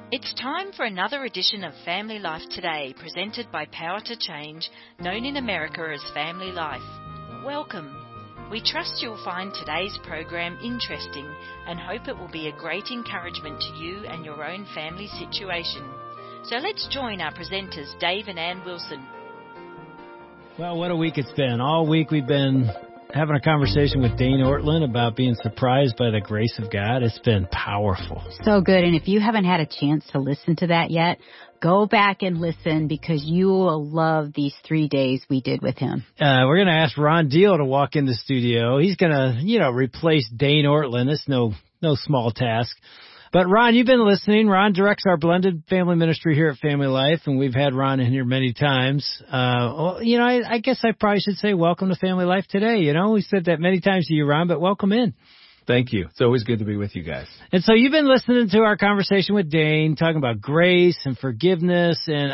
It's time for another edition of Family Life Today, presented by Power to Change, known in America as Family Life. Welcome. We trust you'll find today's program interesting and hope it will be a great encouragement to you and your own family situation. So let's join our presenters, Dave and Ann Wilson. Well, what a week it's been. All week we've been having a conversation with Dane Ortlund about being surprised by the grace of God. It's been powerful. So good. And if you haven't had a chance to listen to that yet, go back and listen because you will love these 3 days we did with him. We're going to ask Ron Deal to walk in the studio. He's going to, replace Dane Ortlund. It's no small task. But Ron, you've been listening. Ron directs our blended family ministry here at Family Life, and we've had Ron in here many times. I guess I probably should say welcome to Family Life Today. We said that many times to you, Ron, but welcome in. Thank you. It's always good to be with you guys. And so you've been listening to our conversation with Dane, talking about grace and forgiveness, and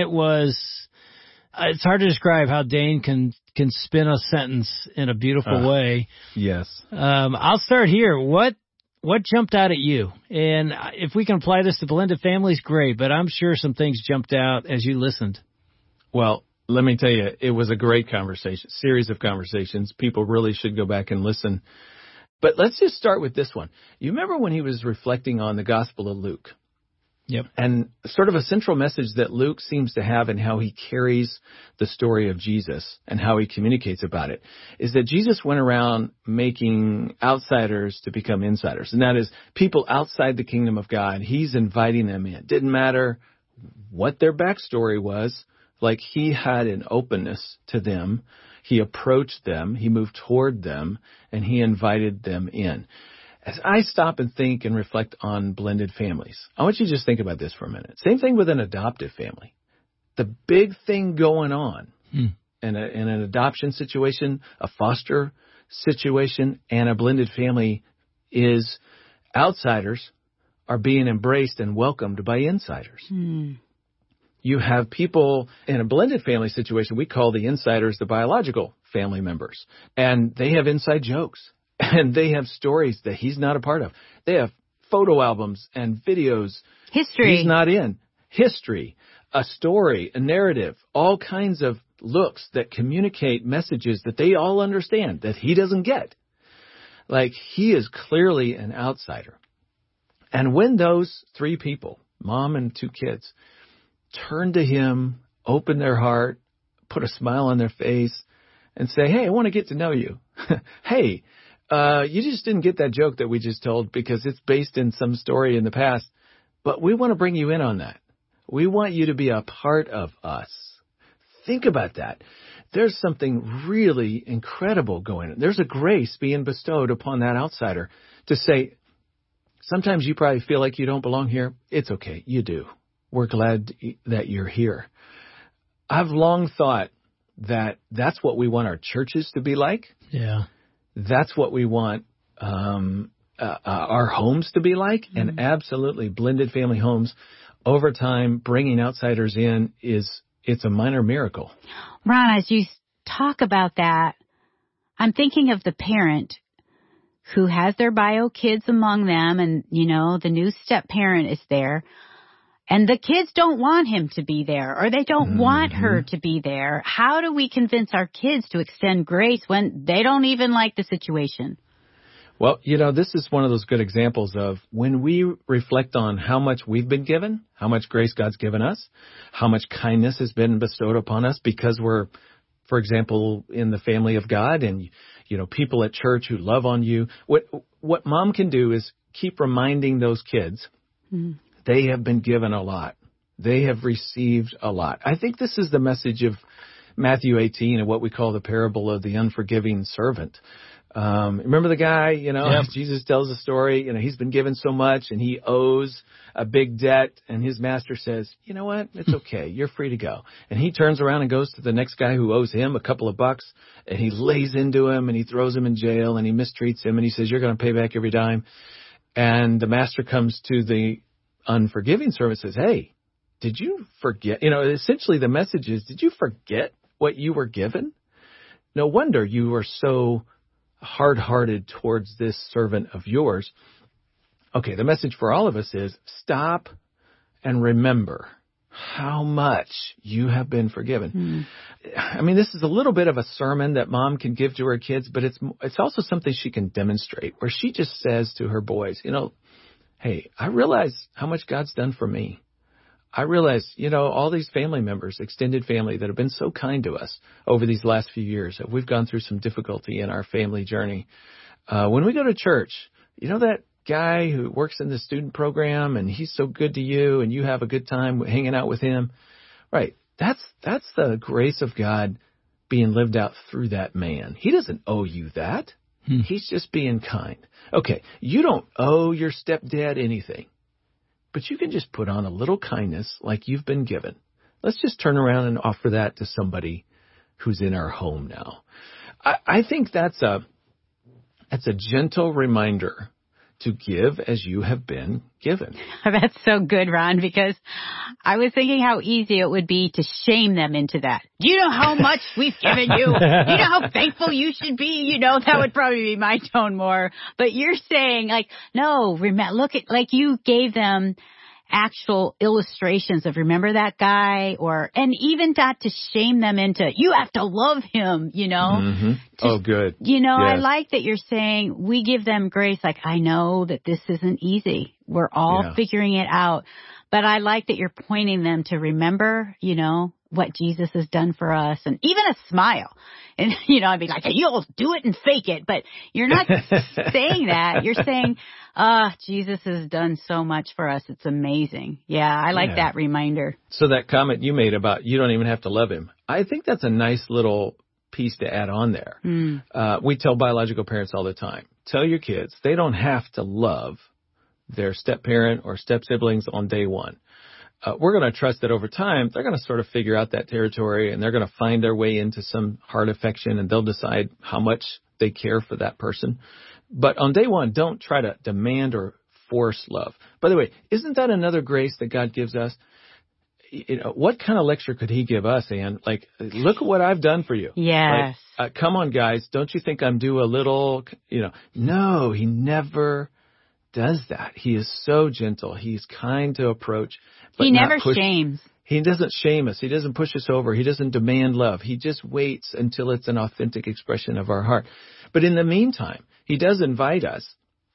it's hard to describe how Dane can spin a sentence in a beautiful way. Yes. I'll start here. What jumped out at you? And if we can apply this to blended families, great, but I'm sure some things jumped out as you listened. Well, let me tell you, it was a great conversation, series of conversations. People really should go back and listen. But let's just start with this one. You remember when he was reflecting on the Gospel of Luke? Yep. And sort of a central message that Luke seems to have in how he carries the story of Jesus and how he communicates about it is that Jesus went around making outsiders to become insiders. And that is people outside the kingdom of God. He's inviting them in. Didn't matter what their backstory was. Like he had an openness to them. He approached them. He moved toward them and he invited them in. As I stop and think and reflect on blended families, I want you to just think about this for a minute. Same thing with an adoptive family. The big thing going on in an adoption situation, a foster situation, and a blended family is outsiders are being embraced and welcomed by insiders. You have people in a blended family situation, we call the insiders the biological family members, and they have inside jokes. And they have stories that he's not a part of. They have photo albums and videos. History. He's not in. History, a story, a narrative, all kinds of looks that communicate messages that they all understand that he doesn't get. Like he is clearly an outsider. And when those three people, mom and two kids, turn to him, open their heart, put a smile on their face, and say, hey, I want to get to know you. Hey, you just didn't get that joke that we just told because it's based in some story in the past, but we want to bring you in on that. We want you to be a part of us. Think about that. There's something really incredible going on. There's a grace being bestowed upon that outsider to say, sometimes you probably feel like you don't belong here. It's okay. You do. We're glad that you're here. I've long thought that that's what we want our churches to be like. Yeah. That's what we want our homes to be like, and absolutely blended family homes over time, bringing outsiders in it's a minor miracle. Ron, as you talk about that, I'm thinking of the parent who has their bio kids among them and, the new step parent is there. And the kids don't want him to be there, or they don't want her to be there. How do we convince our kids to extend grace when they don't even like the situation? Well, this is one of those good examples of when we reflect on how much we've been given, how much grace God's given us, how much kindness has been bestowed upon us because we're, for example, in the family of God and, people at church who love on you. What mom can do is keep reminding those kids they have been given a lot. They have received a lot. I think this is the message of Matthew 18 and what we call the parable of the unforgiving servant. Remember the guy, Yep. Jesus tells a story, he's been given so much and he owes a big debt and his master says, you know what? It's okay. You're free to go. And he turns around and goes to the next guy who owes him a couple of bucks and he lays into him and he throws him in jail and he mistreats him and he says, you're going to pay back every dime. And the master comes to the unforgiving servant says, hey, did you forget? Essentially the message is, did you forget what you were given? No wonder you were so hard-hearted towards this servant of yours. Okay, the message for all of us is stop and remember how much you have been forgiven. I mean, this is a little bit of a sermon that mom can give to her kids, but it's also something she can demonstrate, where she just says to her boys, hey, I realize how much God's done for me. I realize, all these family members, extended family, that have been so kind to us over these last few years. We've gone through some difficulty in our family journey. When we go to church, that guy who works in the student program and he's so good to you and you have a good time hanging out with him. Right. That's the grace of God being lived out through that man. He doesn't owe you that. He's just being kind. Okay. You don't owe your stepdad anything, but you can just put on a little kindness like you've been given. Let's just turn around and offer that to somebody who's in our home now. I think that's a gentle reminder to give as you have been given. That's so good, Ron, because I was thinking how easy it would be to shame them into that. Do you know how much we've given you? You know how thankful you should be? That would probably be my tone more. But you're saying, no, look at, you gave them actual illustrations of, remember that guy, and even not to shame them into, you have to love him, Mm-hmm. Good. Yes. I like that you're saying we give them grace. I know that this isn't easy. We're all figuring it out. But I like that you're pointing them to remember, what Jesus has done for us, and even a smile. And, I'd be like, you'll do it and fake it. But you're not saying that. You're saying, Jesus has done so much for us. It's amazing. Yeah, I like that reminder. So that comment you made about you don't even have to love him, I think that's a nice little piece to add on there. We tell biological parents all the time, tell your kids they don't have to love their step-parent or step-siblings on day one. We're going to trust that over time, they're going to sort of figure out that territory, and they're going to find their way into some heart affection, and they'll decide how much they care for that person. But on day one, don't try to demand or force love. By the way, isn't that another grace that God gives us? What kind of lecture could he give us, Ann? Look at what I've done for you. Yes. Come on, guys. Don't you think I'm due a little, No, he never does that. He is so gentle. He's kind to approach. But he never shames. He doesn't shame us. He doesn't push us over. He doesn't demand love. He just waits until it's an authentic expression of our heart. But in the meantime, he does invite us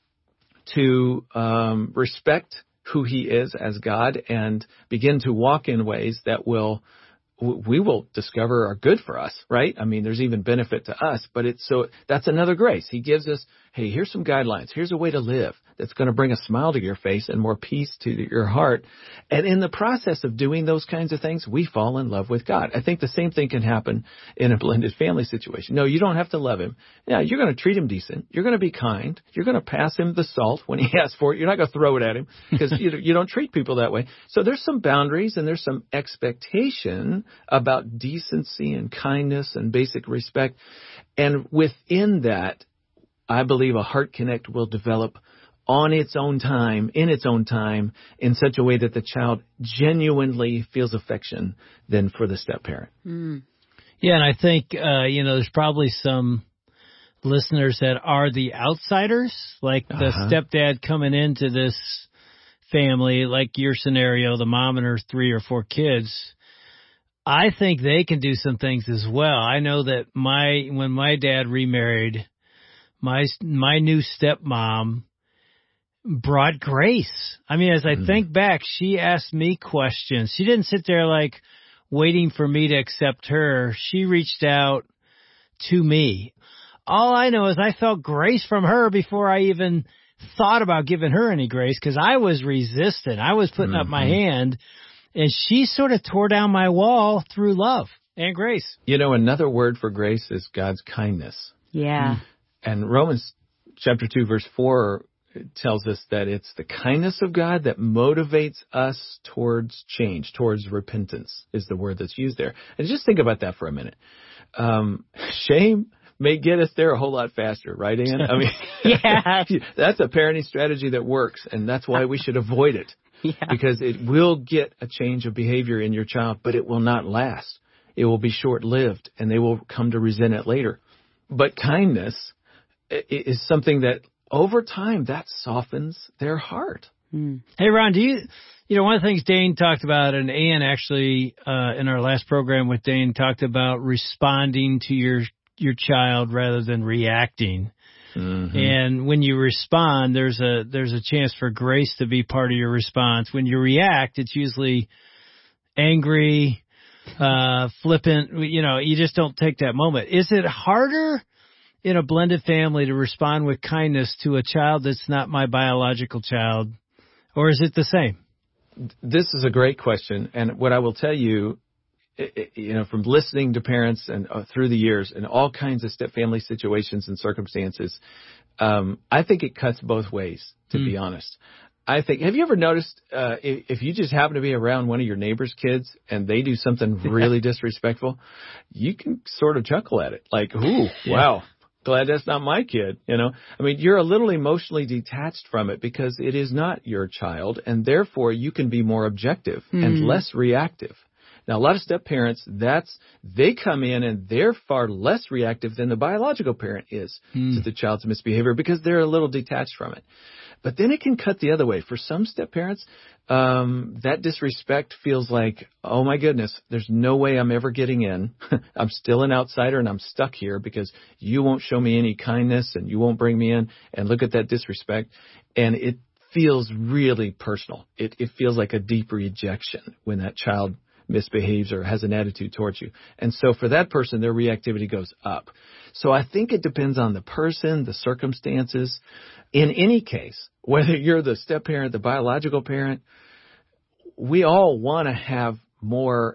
to respect who he is as God and begin to walk in ways that we will discover are good for us, right? I mean, there's even benefit to us, but that's another grace. He gives us, hey, here's some guidelines. Here's a way to live that's going to bring a smile to your face and more peace to your heart. And in the process of doing those kinds of things, we fall in love with God. I think the same thing can happen in a blended family situation. No, you don't have to love him. Yeah, you're going to treat him decent. You're going to be kind. You're going to pass him the salt when he asks for it. You're not going to throw it at him because you don't treat people that way. So there's some boundaries and there's some expectation about decency and kindness and basic respect. And within that, I believe a heart connect will develop on its own time, in such a way that the child genuinely feels affection than for the step-parent. Yeah, and I think, there's probably some listeners that are the outsiders, like the stepdad coming into this family, like your scenario, the mom and her 3 or 4 kids. I think they can do some things as well. I know that when my dad remarried, my new stepmom brought grace. I mean, as I think back, she asked me questions. She didn't sit there waiting for me to accept her. She reached out to me. All I know is I felt grace from her before I even thought about giving her any grace, because I was resistant. I was putting up my hand, and she sort of tore down my wall through love and grace. Another word for grace is God's kindness. Yeah. And Romans chapter 2, verse 4 tells us that it's the kindness of God that motivates us towards change, towards repentance is the word that's used there. And just think about that for a minute. Shame may get us there a whole lot faster, right, Ann? I mean, yeah. That's a parenting strategy that works, and that's why we should avoid it. Yeah. Because it will get a change of behavior in your child, but it will not last. It will be short-lived, and they will come to resent it later. But kindness is something that over time that softens their heart. Hey, Ron, do One of the things Dane talked about, and Ann actually, in our last program with Dane, talked about responding to your child rather than reacting. Mm-hmm. And when you respond, there's a chance for grace to be part of your response. When you react, it's usually angry, flippant. You just don't take that moment. Is it harder in a blended family to respond with kindness to a child that's not my biological child, or is it the same? This is a great question, and what I will tell you, from listening to parents and through the years and all kinds of step family situations and circumstances, I think it cuts both ways, to be honest. I think, have you ever noticed if you just happen to be around one of your neighbor's kids and they do something really disrespectful, you can sort of chuckle at it, like, ooh, wow. Glad that's not my kid, I mean, you're a little emotionally detached from it because it is not your child, and therefore you can be more objective and less reactive. Now, a lot of step parents, they come in and they're far less reactive than the biological parent is to the child's misbehavior because they're a little detached from it. But then it can cut the other way. For some step parents, that disrespect feels like, oh my goodness, there's no way I'm ever getting in. I'm still an outsider and I'm stuck here because you won't show me any kindness and you won't bring me in, and look at that disrespect. And it feels really personal. It feels like a deep rejection when that child misbehaves or has an attitude towards you. And so for that person, their reactivity goes up. So I think it depends on the person, the circumstances. In any case, whether you're the step parent, the biological parent, we all want to have more.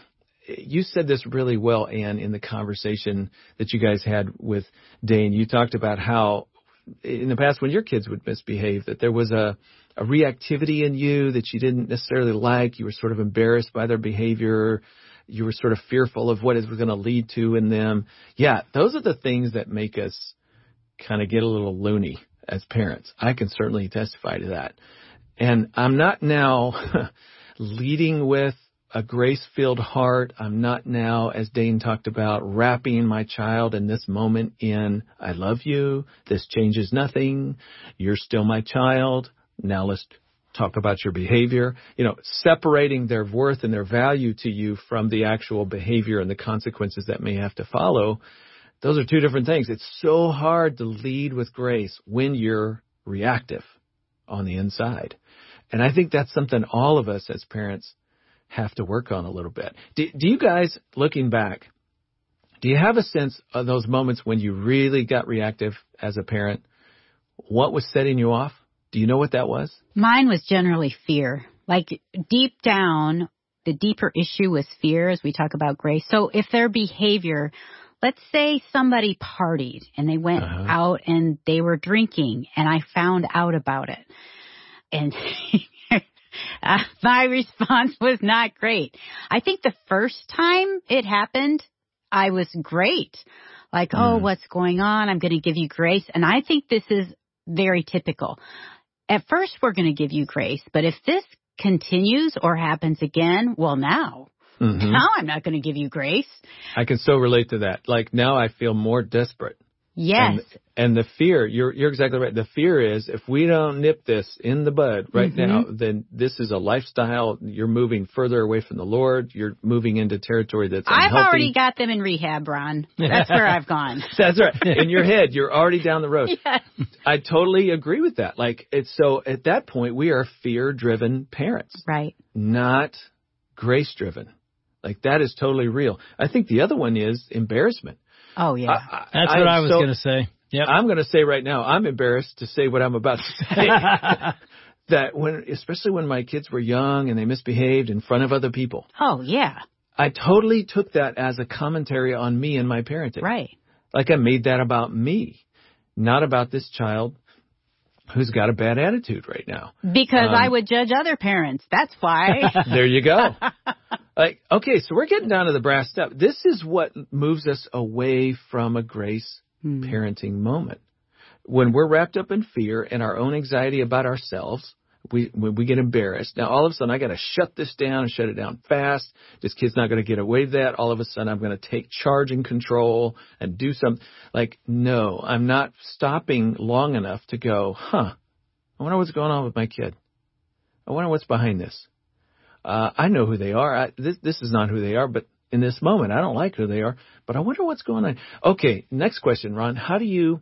You said this really well, Ann, in the conversation that you guys had with Dane. You talked about how in the past when your kids would misbehave, that there was a reactivity in you that you didn't necessarily like. You were sort of embarrassed by their behavior. You were sort of fearful of what it was going to lead to in them. Yeah, those are the things that make us kind of get a little loony as parents. I can certainly testify to that. And I'm not now leading with a grace-filled heart. I'm not now, as Dane talked about, wrapping my child in this moment in, I love you, this changes nothing, you're still my child, now let's talk about your behavior. Separating their worth and their value to you from the actual behavior and the consequences that may have to follow. Those are two different things. It's so hard to lead with grace when you're reactive on the inside. And I think that's something all of us as parents have to work on a little bit. Do you guys, looking back, do you have a sense of those moments when you really got reactive as a parent? What was setting you off? Do you know what that was? Mine was generally fear. Like deep down, the deeper issue was fear as we talk about grace. So if their behavior, let's say somebody partied and they went out and they were drinking and I found out about it. And my response was not great. I think the first time it happened, I was great. Like, oh, what's going on? I'm going to give you grace. And I think this is very typical. At first, we're going to give you grace. But if this continues or happens again, well, now I'm not going to give you grace. I can so relate to that. Like now I feel more desperate. Yes. And the fear, you're exactly right. The fear is if we don't nip this in the bud right now, then this is a lifestyle. You're moving further away from the Lord. You're moving into territory that's unhealthy. I've already got them in rehab, Ron. That's where I've gone. That's right. In your head, you're already down the road. Yes. I totally agree with that. Like it's so at that point, we are fear-driven parents. Right. Not grace-driven. Like that is totally real. I think the other one is embarrassment. Oh, yeah. That's what I was going to say. Yep. I'm going to say right now, I'm embarrassed to say what I'm about to say. That especially when my kids were young and they misbehaved in front of other people. Oh, yeah. I totally took that as a commentary on me and my parenting. Right. Like I made that about me, not about this child who's got a bad attitude right now. Because I would judge other parents. That's why. There you go. Like, okay, so we're getting down to the brass stuff. This is what moves us away from a grace parenting moment. When we're wrapped up in fear and our own anxiety about ourselves, when we get embarrassed. Now, all of a sudden, I got to shut this down and shut it down fast. This kid's not going to get away with that. All of a sudden, I'm going to take charge and control and do something. Like, no, I'm not stopping long enough to go, I wonder what's going on with my kid. I wonder what's behind this. I know who they are. This is not who they are, but in this moment, I don't like who they are, but I wonder what's going on. Okay, next question, Ron. How do you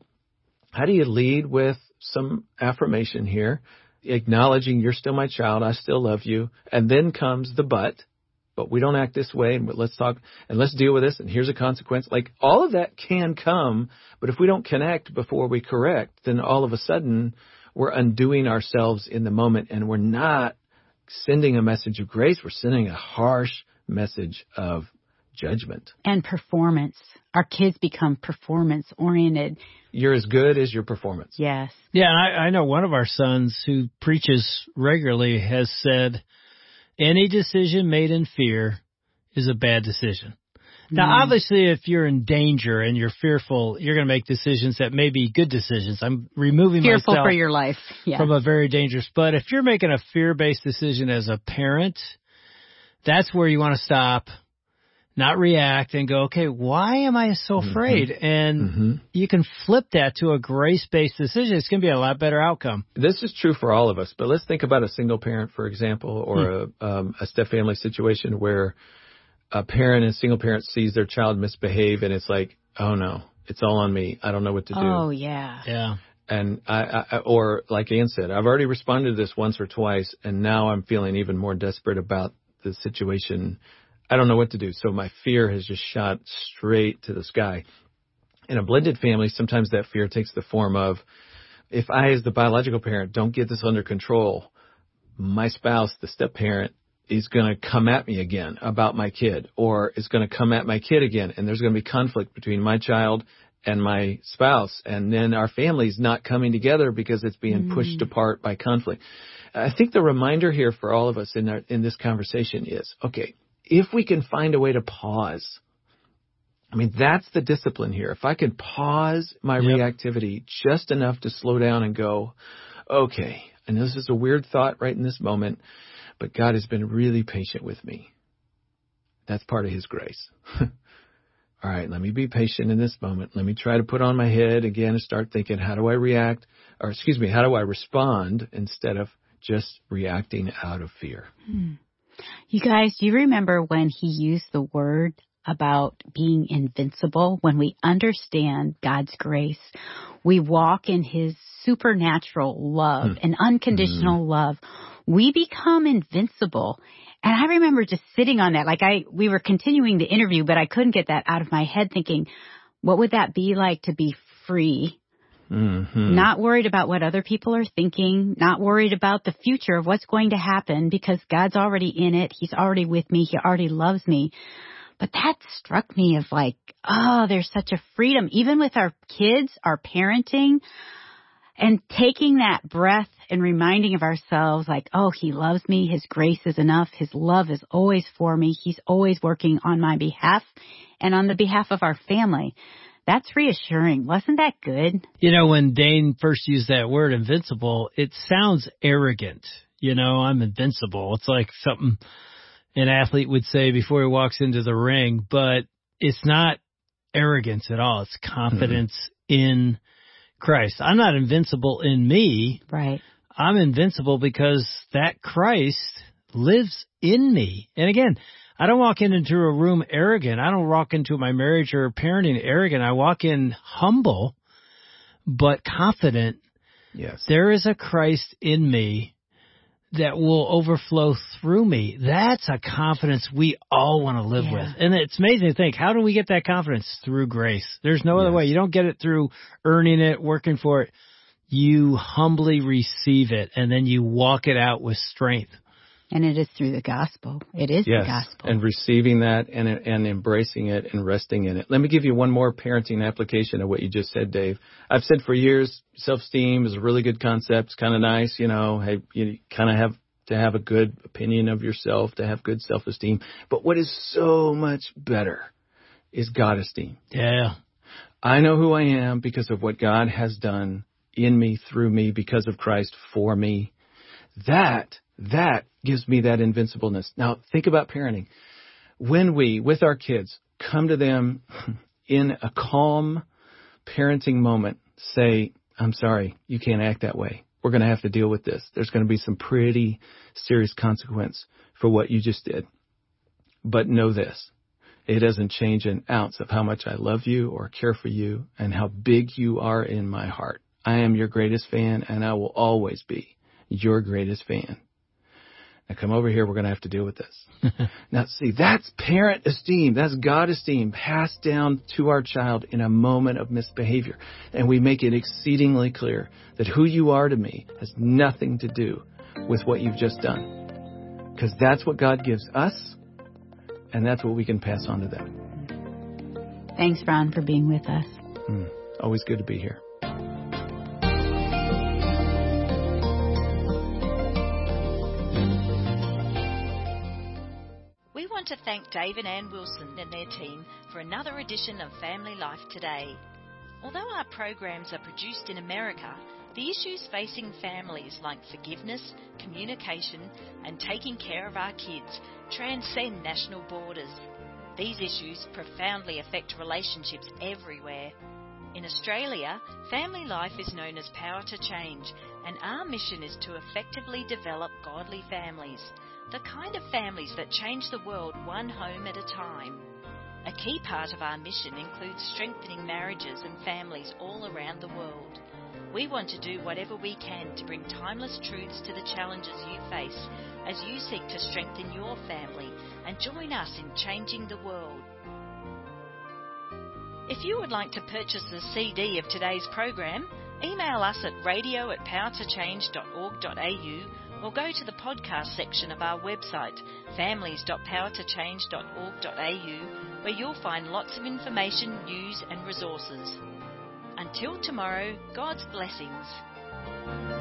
lead with some affirmation here, acknowledging you're still my child, I still love you, and then comes the but we don't act this way, and let's talk, and let's deal with this, and here's a consequence. Like, all of that can come, but if we don't connect before we correct, then all of a sudden we're undoing ourselves in the moment, and we're not sending a message of grace. We're sending a harsh message of judgment. And performance. Our kids become performance-oriented. You're as good as your performance. Yes. Yeah, and I know one of our sons who preaches regularly has said, any decision made in fear is a bad decision. Now, obviously, if you're in danger and you're fearful, you're going to make decisions that may be good decisions. I'm removing fearful myself for your life. Yeah. from a very dangerous. But if you're making a fear-based decision as a parent, that's where you want to stop, not react, and go, okay, why am I so afraid? And you can flip that to a grace-based decision. It's going to be a lot better outcome. This is true for all of us, but let's think about a single parent, for example, or a step-family situation where a parent and single parent sees their child misbehave, and it's like, oh no, it's all on me. I don't know what to do. Oh, yeah. Yeah. And or like Ann said, I've already responded to this once or twice, and now I'm feeling even more desperate about the situation. I don't know what to do. So my fear has just shot straight to the sky. In a blended family, sometimes that fear takes the form of, if I, as the biological parent, don't get this under control, my spouse, the step parent, is going to come at me again about my kid, or is going to come at my kid again. And there's going to be conflict between my child and my spouse. And then our family's not coming together because it's being pushed apart by conflict. I think the reminder here for all of us in this conversation is, okay, if we can find a way to pause, I mean, that's the discipline here. If I can pause my reactivity just enough to slow down and go, okay, I know this is a weird thought right in this moment, but God has been really patient with me. That's part of his grace. All right, let me be patient in this moment. Let me try to put on my head again and start thinking, how do I react? Or how do I respond instead of just reacting out of fear? You guys, do you remember when he used the word about being invincible? When we understand God's grace, we walk in his supernatural love and unconditional love. We become invincible. And I remember just sitting on that, we were continuing the interview, but I couldn't get that out of my head, thinking, what would that be like to be free? Not worried about what other people are thinking, not worried about the future of what's going to happen, because God's already in it. He's already with me. He already loves me. But that struck me of there's such a freedom, even with our kids, our parenting, and taking that breath and reminding of ourselves he loves me. His grace is enough. His love is always for me. He's always working on my behalf and on the behalf of our family. That's reassuring. Wasn't that good? You know, when Dane first used that word invincible, it sounds arrogant. You know, I'm invincible. It's like something an athlete would say before he walks into the ring, but it's not arrogance at all. It's confidence in Christ. I'm not invincible in me. Right. I'm invincible because that Christ lives in me. And again, I don't walk into a room arrogant. I don't walk into my marriage or parenting arrogant. I walk in humble, but confident. Yes. There is a Christ in me that will overflow through me. That's a confidence we all want to live with. And it's amazing to think, how do we get that confidence? Through grace. There's no other way. You don't get it through earning it, working for it. You humbly receive it, and then you walk it out with strength. And it is through the gospel. It is the gospel. And receiving that and embracing it and resting in it. Let me give you one more parenting application of what you just said, Dave. I've said for years, self-esteem is a really good concept. It's kind of nice, you know. Hey, you kind of have to have a good opinion of yourself, to have good self-esteem. But what is so much better is God-esteem. Yeah. I know who I am because of what God has done in me, through me, because of Christ, for me. That gives me that invincibleness. Now, think about parenting. When we, with our kids, come to them in a calm parenting moment, say, I'm sorry, you can't act that way. we're going to have to deal with this. There's going to be some pretty serious consequence for what you just did. But know this, it doesn't change an ounce of how much I love you or care for you and how big you are in my heart. I am your greatest fan, and I will always be your greatest fan. Now come over here. We're going to have to deal with this. Now, see, that's parent esteem. That's God esteem passed down to our child in a moment of misbehavior. And we make it exceedingly clear that who you are to me has nothing to do with what you've just done. Because that's what God gives us, and that's what we can pass on to them. Thanks, Ron, for being with us. Always good to be here. We want to thank Dave and Ann Wilson and their team for another edition of Family Life Today. Although our programs are produced in America, the issues facing families like forgiveness, communication, and taking care of our kids transcend national borders. These issues profoundly affect relationships everywhere. In Australia, Family Life is known as Power to Change, and our mission is to effectively develop godly families, the kind of families that change the world one home at a time. A key part of our mission includes strengthening marriages and families all around the world. We want to do whatever we can to bring timeless truths to the challenges you face as you seek to strengthen your family and join us in changing the world. If you would like to purchase the CD of today's program, email us at radio@powertochange.org.au or go to the podcast section of our website, families.powertochange.org.au, where you'll find lots of information, news and resources. Until tomorrow, God's blessings.